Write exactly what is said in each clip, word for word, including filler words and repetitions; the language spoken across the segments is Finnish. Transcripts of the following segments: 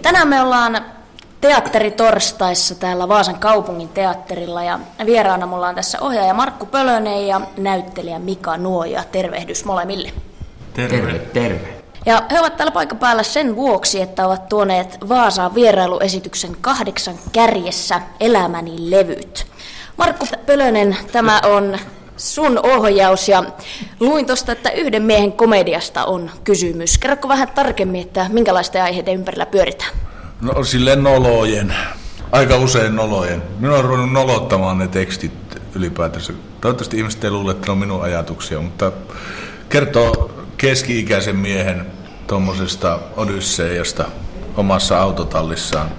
Tänään me ollaan teatteritorstaissa täällä Vaasan kaupungin teatterilla ja vieraana mulla on tässä ohjaaja Markku Pölönen ja näyttelijä Mika Nuoja. Tervehdys molemmille. Terve, terve. Ja he ovat täällä paikan päällä sen vuoksi, että ovat tuoneet Vaasaan vierailuesityksen Kahdeksan kärjessä elämäni levyt. Markku Pölönen, tämä on sun ohjaus ja luin tuosta, että yhden miehen komediasta on kysymys. Kerrotko vähän tarkemmin, että minkälaisten aiheiden ympärillä pyöritään? No silleen nolojen, aika usein nolojen. Minä olen ruvennut nolottamaan ne tekstit ylipäätänsä. Toivottavasti ihmiset ei luule, että ne on minun ajatuksia, mutta kertoo keski-ikäisen miehen tuommoisesta Odysseiasta omassa autotallissaan.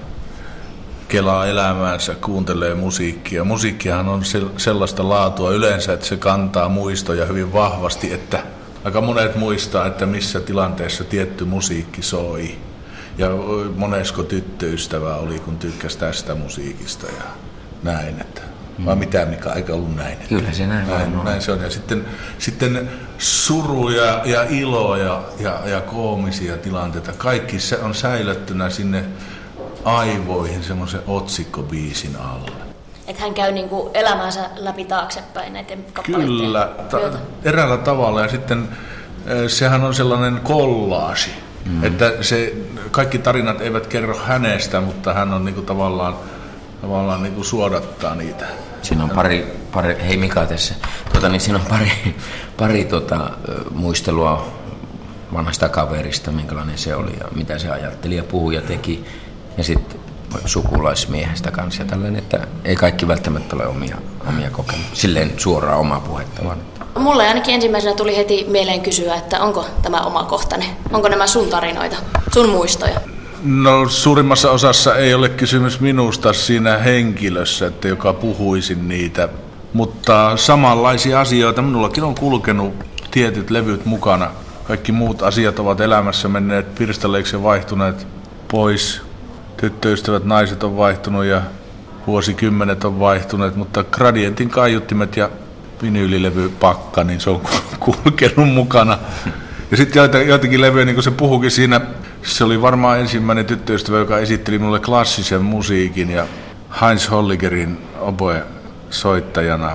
Kelaa elämäänsä, kuuntelee musiikkia. Musiikkihan on sellaista laatua yleensä, että se kantaa muistoja hyvin vahvasti, että aika monet muistaa, että missä tilanteessa tietty musiikki soi. Ja monesko tyttöystävä oli, kun tykkäsi tästä musiikista ja näin. Että, mm. Vai mitä, mikä aika ollut näin? Kyllä se näin, näin on. Näin se on. Ja sitten, sitten suru ja, ja ilo ja, ja, ja koomisia tilanteita. Kaikki on säilyttynä sinne aivoihin semmoisen otsikkobiisin alle. Että hän käy niinku elämänsä läpi taaksepäin näiden kappaleiden. Kyllä, ta- eräällä tavalla. Ja sitten sehän on sellainen kollaasi. Mm. Että se, kaikki tarinat eivät kerro hänestä, mutta hän on niinku tavallaan, tavallaan niinku suodattaa niitä. Siinä on pari, pari hei Mika tässä, tuota, niin siinä on pari, pari tota, muistelua vanhasta kaverista, minkälainen se oli ja mitä se ajatteli ja puhui ja teki. Ja sitten sukulaismiehestä kanssa ja tällainen, että ei kaikki välttämättä ole omia, omia kokemuksia, silleen suoraan omaa puhetta vaan. Mulle ainakin ensimmäisenä tuli heti mieleen kysyä, että onko tämä omakohtainen, onko nämä sun tarinoita, sun muistoja? No suurimmassa osassa ei ole kysymys minusta siinä henkilössä, että joka puhuisin niitä, mutta samanlaisia asioita minullakin on kulkenut tietyt levyt mukana. Kaikki muut asiat ovat elämässä menneet pirstaleiksi ja vaihtuneet pois. Tyttöystävät, naiset on vaihtunut ja vuosikymmenet on vaihtuneet, mutta Gradientin kaiuttimet ja vinyylilevypakka, niin se on kulkenut mukana. Ja sitten joitakin levyjä, niin kuin se puhukin siinä, se oli varmaan ensimmäinen tyttöystävä, joka esitteli minulle klassisen musiikin ja Heinz Holligerin oboe-soittajana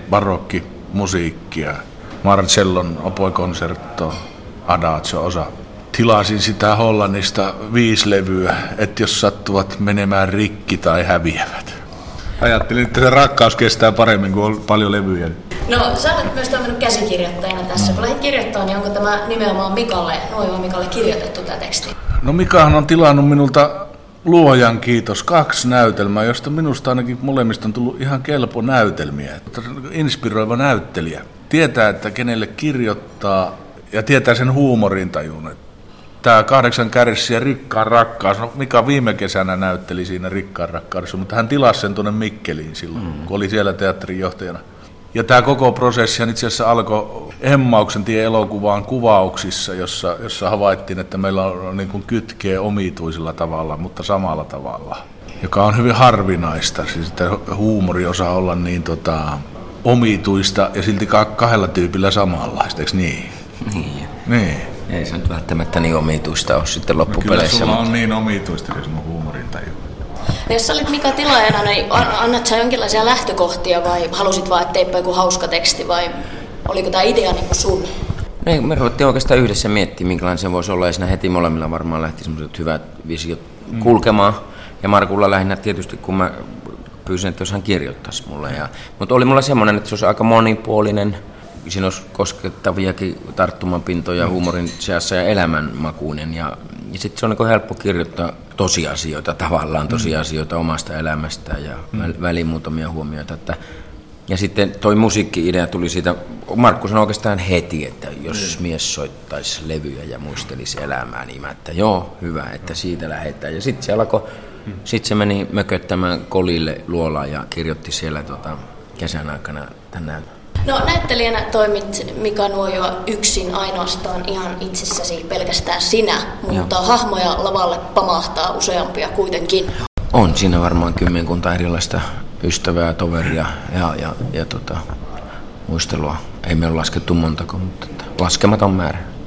barokkimusiikkia, Marcellon oboe-konsertto, Adagio-osa. Tilasin sitä Hollannista viisi levyä, että jos sattuvat menemään rikki tai häviävät. Ajattelin, että se rakkaus kestää paremmin, kuin on paljon levyjä. No, sä olet myös toiminut käsikirjoittajana tässä. Kun lähdit kirjoittamaan, niin onko tämä nimenomaan Mikalle, Nuoja Mikalle kirjoitettu tämä teksti? No Mikahan on tilannut minulta luojan kiitos kaksi näytelmää, josta minusta ainakin molemmista on tullut ihan kelpo näytelmiä. Inspiroiva näyttelijä. Tietää, että kenelle kirjoittaa ja tietää sen huumorintajun. Tämä Kahdeksan kärjessä ja Rikkaan rakkaus, no Mika viime kesänä näytteli siinä Rikkaan rakkaudessa, mutta hän tilasi sen tuonne Mikkeliin silloin, mm. kun oli siellä teatterin johtajana. Ja tämä koko prosessi itse asiassa alkoi Emmauksen tie elokuvaan kuvauksissa, jossa, jossa havaittiin, että meillä on niin kuin kytkeä omituisella tavalla, mutta samalla tavalla, joka on hyvin harvinaista. Siis että huumori osaa olla niin tota, omituista ja silti kahdella tyypillä samanlaista, eikö niin? Niin. Niin. Ei se nyt välttämättä niin omituista ole sitten loppupeleissä. No, kyllä sulla mutta on niin omituista, kun sun huumorintaju. Jos sä olit Mika tilaajana, niin annat sä jonkinlaisia lähtökohtia vai halusit vaan, että teipä joku hauska teksti vai oliko tämä idea niin kuin sun? Ei, me ruvettiin oikeastaan yhdessä miettimään, minkälainen se voisi olla ja siinä heti molemmilla varmaan lähti semmoiset hyvät visiot mm. kulkemaan. Ja Markulla lähinnä tietysti, kun mä pyysin, että jos hän kirjoittaisi mulle. Ja, mutta oli mulla semmoinen, että se olisi aika monipuolinen. Siinä olisi koskettaviakin tarttumapintoja mm. huumorin seassa ja elämänmakuinen. Ja, ja sitten se on niin helppo kirjoittaa tosiasioita tavallaan, tosiasioita mm. omasta elämästään ja mm. väliin muutamia huomioita. Että, ja sitten toi musiikki-idea tuli siitä, Markku sanoi oikeastaan heti, että jos mm. mies soittaisi levyjä ja muistelisi elämää, niin mä, että joo, hyvä, että siitä lähdetään. Ja sitten se alkoi, mm. sitten se meni mököttämään Kolille luolaan ja kirjoitti siellä tota, kesän aikana tänään. No näyttelijänä toimit Mika Nuojo yksin ainoastaan ihan itsessäsi pelkästään sinä, mutta Joo. hahmoja lavalle pamahtaa useampia kuitenkin. On siinä varmaan kymmenkunta erilaista ystävää, toveria ja, ja, ja tota, muistelua. Ei me ole laskettu montako, mutta laskematon määrä.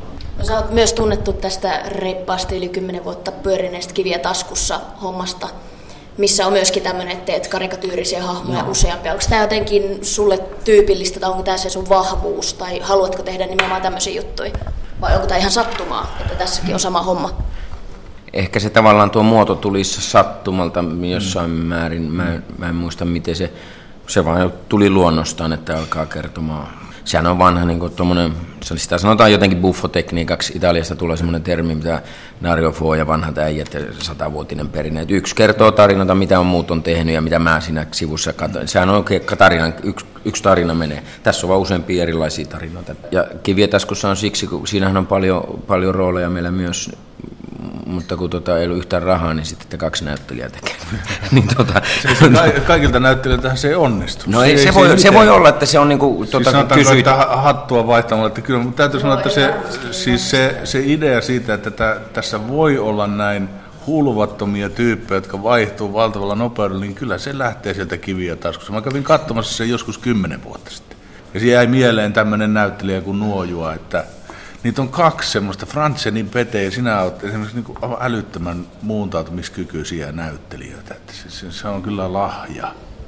No, sä oot myös tunnettu tästä reippaasti yli kymmenen vuotta pyörineestä kiviä taskussa hommasta, missä on myöskin tämmöinen, että teet karikatyyrisiä hahmoja no. useampia. Onko tämä jotenkin sulle tyypillistä tai onko tämä se sun vahvuus tai haluatko tehdä nimenomaan tämmöisiä juttuja? Vai onko tämä ihan sattumaa, että tässäkin on sama homma? Ehkä se tavallaan tuo muoto tulisi sattumalta jossain mm. määrin. Mä, en, mä en muista miten se, se vaan tuli luonnostaan, että alkaa kertomaan. Sehän on vanha niin kuin tommonen, sitä sanotaan jotenkin buffotekniikaksi. Italiasta tulee semmoinen termi, mitä Dario Fo ja vanhat äijät ja satavuotinen perinne. Et yksi kertoo tarinoita, mitä on muut on tehnyt ja mitä mä siinä sivussa katsoin. Sehän on oikein tarina, yksi, yksi tarina menee. Tässä on vaan useampia erilaisia tarinoita. Ja Kiviä taskussa on siksi, kun siinähän on paljon, paljon rooleja meillä myös. Mutta kun tota, ei ollut yhtään rahaa, niin sitten kaksi näyttelijää tekee. niin, tota, se, kaikilta näyttelijöiltähän se ei onnistu. No ei, se, se, voi, se voi olla, että se on niin kuin tuota, siis kysyit. Että hattua vaihtamalla, että kyllä, mutta täytyy sanoa, että se, siis se, se idea siitä, että tä, tässä voi olla näin hulvattomia tyyppejä, jotka vaihtuu valtavalla nopeudella, niin kyllä se lähtee sieltä Kiviä taskussa. Mä kävin katsomassa sen joskus kymmenen vuotta sitten. Ja siinä jäi mieleen tämmöinen näyttelijä kuin Nuojua, että niitä on kaksi semmoista, Franzenin Pete ja sinä olet esimerkiksi niin kuin älyttömän muuntautumiskykyisiä näyttelijöitä. Että se, se on kyllä lahja.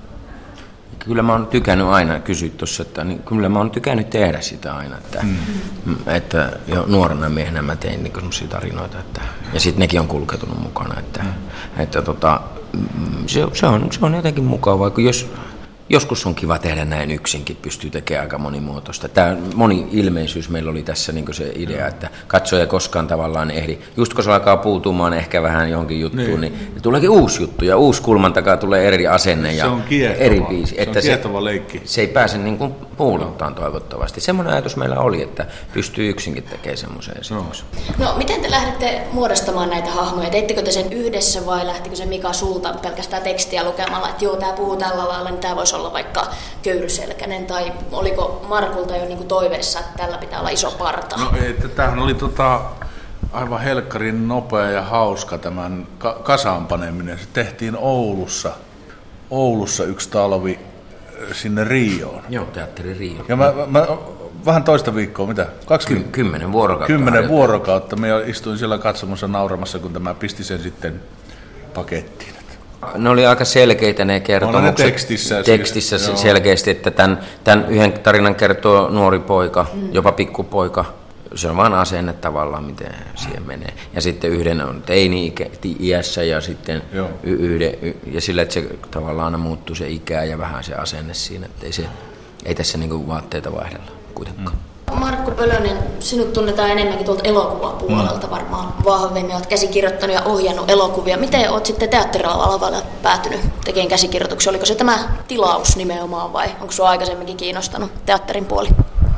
Kyllä mä oon tykännyt aina, kysyt tuossa, että niin, kyllä mä oon tykännyt tehdä sitä aina. Että, mm. että jo nuorena miehenä mä tein niin semmoisia tarinoita. Että, ja sitten nekin on kulkeutunut mukana. Että, mm. että tota, se, se, on, se on jotenkin mukavaa, kun jos... Joskus on kiva tehdä näin yksinkin, pystyy tekemään aika monimuotoista. Tämä moni-ilmeisyys meillä oli tässä niin se idea, että katsoja ei koskaan tavallaan ehdi. Just kun se alkaa puutumaan ehkä vähän johonkin juttuun, niin, niin tuleekin uusi juttu ja uusi kulman takaa tulee eri asenne ja eri biisi. Se on kiehtova leikki. Se ei pääse niin kuin puuduttaan toivottavasti. Semmoinen ajatus meillä oli, että pystyy yksinkin tekemään semmoisen esityksen. No miten te lähdette muodostamaan näitä hahmoja? Teittekö te sen yhdessä vai lähtikö se Mika sulta pelkästään tekstiä lukemalla, että joo, tämä puhuu tällä lailla, niin tämä voisi olla vaikka köyryselkäinen, tai oliko Markulta jo niinku toiveessa, että tällä pitää olla iso parta? No ei, tämähän oli tota, aivan helkkarin nopea ja hauska tämän ka- kasaanpaneminen. Se tehtiin Oulussa, Oulussa yksi talvi sinne Rioon. Joo, teatteri Rio. Ja mä, mä, vähän toista viikkoa, mitä? kaksikymmentä Ky- kymmenen vuorokautta. Kymmenen vuorokautta. Mä istuin siellä katsomassa nauramassa, kun tämä pisti sen sitten pakettiin. Ne oli aika selkeitä ne kertomukset. Ne tekstissä. Tekstissä siis, selkeästi, että tämän, tämän yhden tarinan kertoo nuori poika, mm. jopa pikkupoika. Se on vaan asenne tavallaan, miten siihen menee. Ja sitten yhden on teini-iässä ja sitten y- yhden, y- ja sillä, että se tavallaan aina muuttuu se ikä ja vähän se asenne siinä, että ei, se, ei tässä niinku vaatteita vaihdella kuitenkaan. Mm. Markku Pölönen, sinut tunnetaan enemmänkin tuolta elokuvapuolelta varmaan vahvemmin. Olet käsikirjoittanut ja ohjannut elokuvia. Miten olet sitten teatterialalla päätynyt tekemään käsikirjoituksia? Oliko se tämä tilaus nimenomaan vai onko sinua aikaisemminkin kiinnostanut teatterin puoli?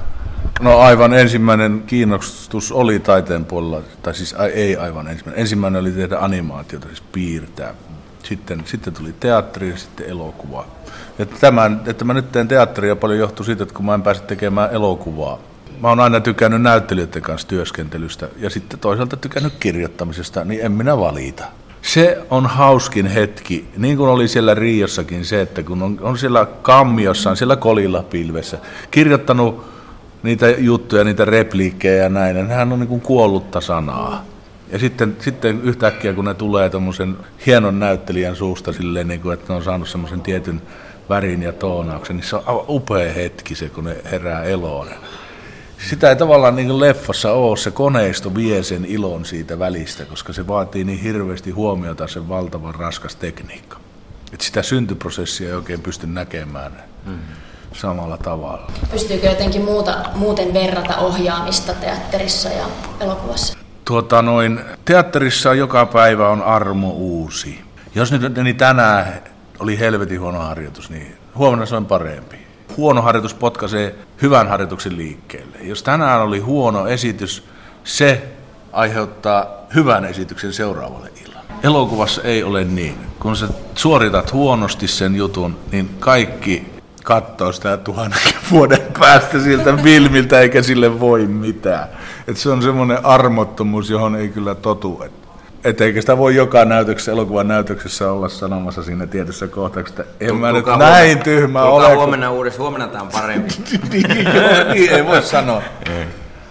No aivan ensimmäinen kiinnostus oli taiteen puolella, tai siis ei aivan ensimmäinen. Ensimmäinen oli tehdä animaatiota, siis piirtää. Sitten, sitten tuli teatteri ja sitten elokuva. Ja tämän, että mä nyt teen teatteria paljon johtuu siitä, että kun mä en pääse tekemään elokuvaa. Mä oon aina tykännyt näyttelijöiden kanssa työskentelystä ja sitten toisaalta tykännyt kirjoittamisesta, niin en minä valita. Se on hauskin hetki, niin kuin oli siellä Riossakin se, että kun on, on siellä kammiossaan, siellä kolilla pilvessä, kirjoittanut niitä juttuja, niitä repliikkejä ja näin, ja nehän on niin kuin kuollutta sanaa. Ja sitten, sitten yhtäkkiä, kun ne tulee tommosen hienon näyttelijän suusta silleen, niin kuin, että ne on saanut semmoisen tietyn värin ja toonauksen, niin se on aivan upea hetki se, kun ne herää eloon. Sitä ei tavallaan niin kuin leffassa ole, se koneisto vie sen ilon siitä välistä, koska se vaatii niin hirveästi huomiota sen valtavan raskas tekniikka. Että sitä syntyprosessia ei oikein pysty näkemään mm-hmm. samalla tavalla. Pystyykö jotenkin muuta, muuten verrata ohjaamista teatterissa ja elokuvassa? Tuota noin, teatterissa joka päivä on armo uusi. Jos nyt niin tänään oli helvetin huono harjoitus, niin huomenna se on parempi. Huono harjoitus potkaisee hyvän harjoituksen liikkeelle. Jos tänään oli huono esitys, se aiheuttaa hyvän esityksen seuraavalle illalle. Elokuvassa ei ole niin. Kun sä suoritat huonosti sen jutun, niin kaikki katsoo sitä tuhannen vuoden päästä siltä filmiltä, eikä sille voi mitään. Et se on semmoinen armottomuus, johon ei kyllä totu. Että eikä sitä voi joka näytöksessä, elokuvan näytöksessä olla sanomassa siinä tietyssä kohtauksessa, että en mä nyt näin tyhmä ole. Huomenna uudessa, huomenna tämä on parempi. niin, joo, niin ei voi sanoa.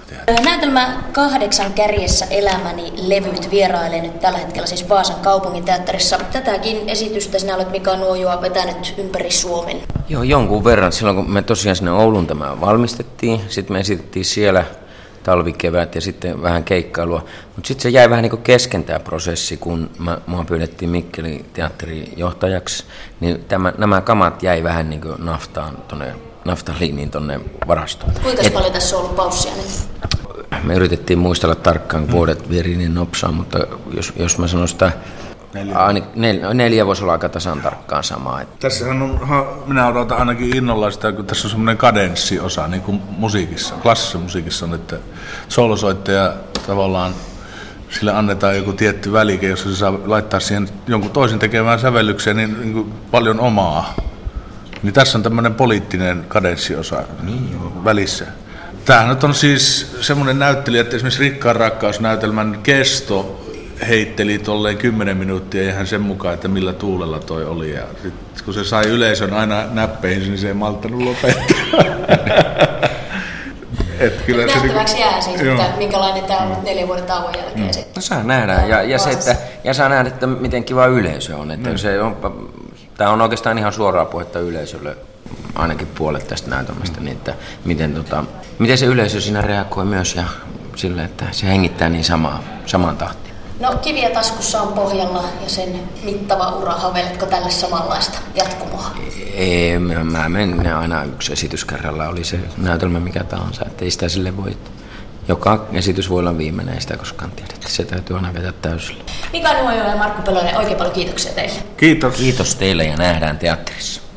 tehdä. Näytelmä Kahdeksan kärjessä elämäni levyt vierailee nyt tällä hetkellä siis Vaasan kaupunginteatterissa. Tätäkin esitystä sinä olet Mika Nuojoa vetänyt ympäri Suomen. Joo, jonkun verran. Silloin kun me tosiaan sinne Ouluun tämä valmistettiin, sitten me esitettiin siellä talvikevät ja sitten vähän keikkailua. Mutta sitten se jäi vähän niin kuin kesken tämä prosessi, kun mä, mua pyydettiin Mikkelin teatterin johtajaksi. Niin tämä, nämä kamat jäi vähän niin kuin naftaan, tonne, naftaliiniin tuonne varastoon. Kuinka Et, paljon tässä on ollut paussia nyt? Me yritettiin muistella tarkkaan vuodet vieriin niin nopsaa, mutta jos, jos mä sanon sitä, Neljä. Nel, neljä voisi olla aika tasan tarkkaan samaa. Tässähän on, minä odotan ainakin innolla sitä, kun tässä on semmoinen kadenssiosa, niin kuin musiikissa, klassisessa musiikissa on, että soolosoittaja tavallaan, sille annetaan joku tietty välike, jossa se saa laittaa siihen jonkun toisen tekemään sävellykseen niin, niin kuin paljon omaa. Niin tässä on tämmöinen poliittinen kadenssiosa mm. välissä. Tämähän nyt on siis semmoinen näyttelijä, että esimerkiksi Rikkaan rakkausnäytelmän kesto heitteli tolleen kymmenen minuuttia ihan sen mukaan, että millä tuulella toi oli. Ja sit, kun se sai yleisön aina näppeihin, niin se ei malttanut lopettaa. Nähtäväksi jää siis, että minkälainen tämä on nyt neljän vuoden tauon jälkeen. Mm. No saa nähdä, ja, ja, se, että, ja saa nähdä, että miten kiva yleisö on. Että mm. se on tämä on oikeastaan ihan suoraa puhetta yleisölle, ainakin puolet tästä näytelmästä, niin että miten, tota, miten se yleisö siinä reagoi myös ja sille, että se hengittää niin samaa, samaan tahtiin. No Kiviä taskussa on pohjalla ja sen mittava ura, haveiletko tälle samanlaista jatkumoa? Ei, mä menen aina yksi esitys kerralla, oli se näytelmä mikä tahansa, että ei sitä sille voi. Joka esitys voi olla viimeinen, ei sitä koskaan tiedä, se täytyy aina vetää täysillä. Mika Nuojo ja Markku Pölönen, oikein paljon kiitoksia teille. Kiitos. Kiitos teille ja nähdään teatterissa.